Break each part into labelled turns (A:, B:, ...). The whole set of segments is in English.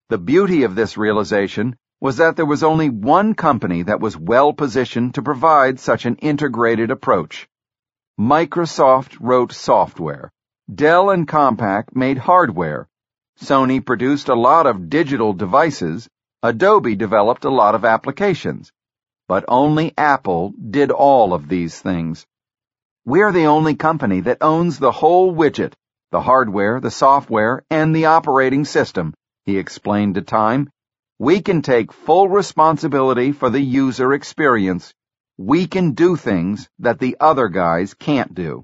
A: The beauty of this realization was that there was only one company that was well positioned to provide such an integrated approach. Microsoft wrote software. Dell and Compaq made hardware. Sony produced a lot of digital devices. Adobe developed a lot of applications. But only Apple did all of these things. We're the only company that owns the whole widget, the hardware, the software, and the operating system, he explained to Time. We can take full responsibility for the user experience. We can do things that the other guys can't do.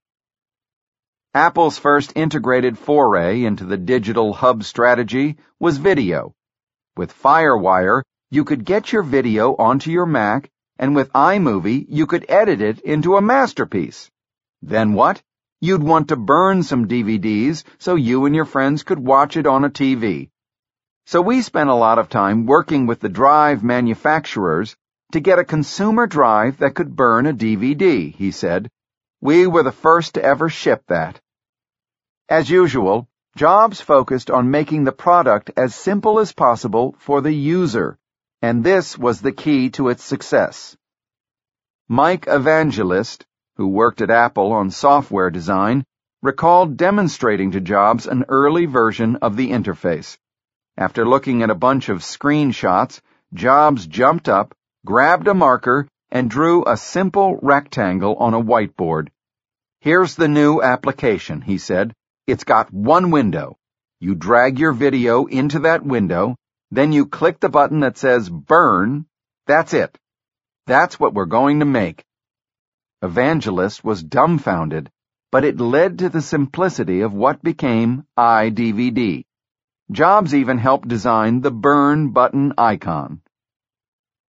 A: Apple's first integrated foray into the digital hub strategy was video. With FireWire, you could get your video onto your Mac, and with iMovie, you could edit it into a masterpiece. Then what? You'd want to burn some DVDs so you and your friends could watch it on a TV. So we spent a lot of time working with the drive manufacturers to get a consumer drive that could burn a DVD, he said. We were the first to ever ship that. As usual, Jobs focused on making the product as simple as possible for the user, and this was the key to its success. Mike Evangelist, who worked at Apple on software design, recalled demonstrating to Jobs an early version of the interface. After looking at a bunch of screenshots, Jobs jumped up, grabbed a marker, and drew a simple rectangle on a whiteboard. Here's the new application, he said. It's got one window. You drag your video into that window, then you click the button that says Burn. That's it. That's what we're going to make. Evangelist was dumbfounded, but it led to the simplicity of what became iDVD. Jobs even helped design the Burn button icon.